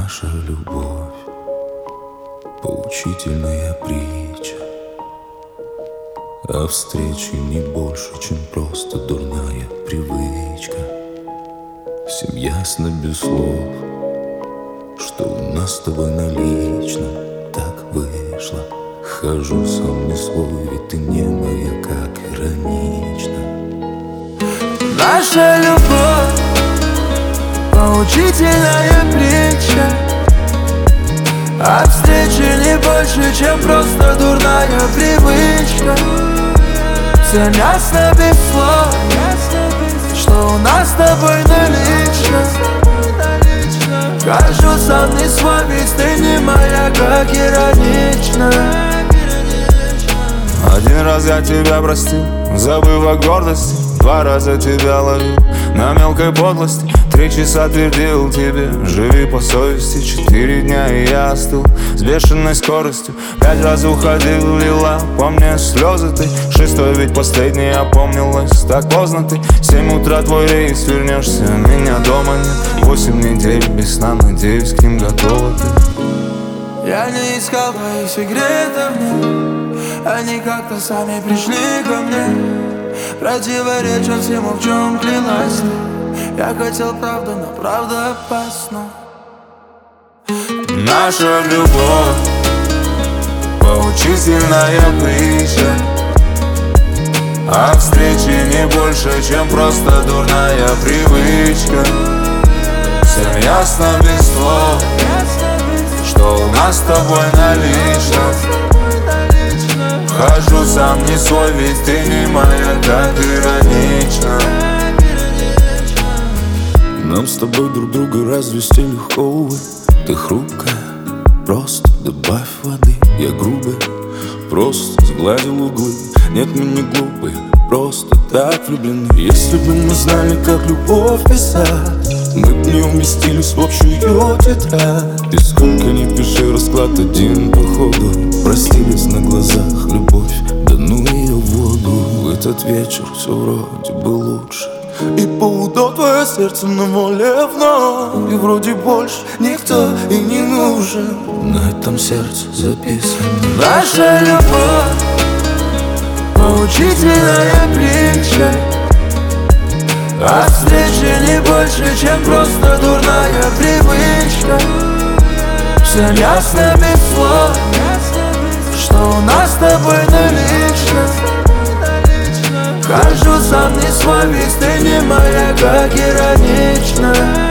Наша любовь — поучительная притча о встрече не больше, чем просто дурная привычка. Всем ясно без слов, что у нас с тобой налично так вышло. Хожу сам не свой, ведь ты не моя, как иронично. Наша любовь — поучительная притча о встрече не больше, чем просто дурная привычка. Всем ясно без слов, что у нас с тобой налично. Хожу сам не свой, ведь ты не моя, как иронично. Один раз я тебя простил, забыв о гордости. 2 раза тебя ловил на мелкой подлости. 3 часа твердил тебе, живи по совести. 4 дня и я остыл с бешеной скоростью. 5 раз уходил, лила по мне слезы ты. 6-й ведь последний опомнилась, так поздно ты. 7 утра твой рейс, вернешься, меня дома нет. 8 недель без сна, надеюсь, к ним готова ты. Я не искал твоих секретов, нет. Они как-то сами пришли ко мне. Противоречат всему, в чем клялась ты. Я хотел правду, но правда опасна. Наша любовь — поучительная притча о встрече не больше, чем просто дурная привычка. Всем ясно без слов, что у нас с тобой налично. Хожу сам не свой, ведь ты не моя, так иронично. Нам с тобой друг друга развести легко, увы. Ты хрупкая, просто добавь воды. Я грубый, просто сгладил углы. Нет, мы не глупые, просто так влюблены. Если бы мы знали, как любовь писать, мы б не уместились в общую тетрадь. И сколько ни пиши, расклад один походу. Простились на глазах, любовь, да ну ее в воду. В этот вечер все вроде бы лучше, и поудов твое сердце на воле вновь. И вроде больше никто и не нужен. На этом сердце записано. Наша любовь — поучительная притча о встрече не больше, чем просто дурная привычка. Всем ясно без слов, что у нас с тобой налично. Хожу сам не свой, ведь ты не моя, как иронично.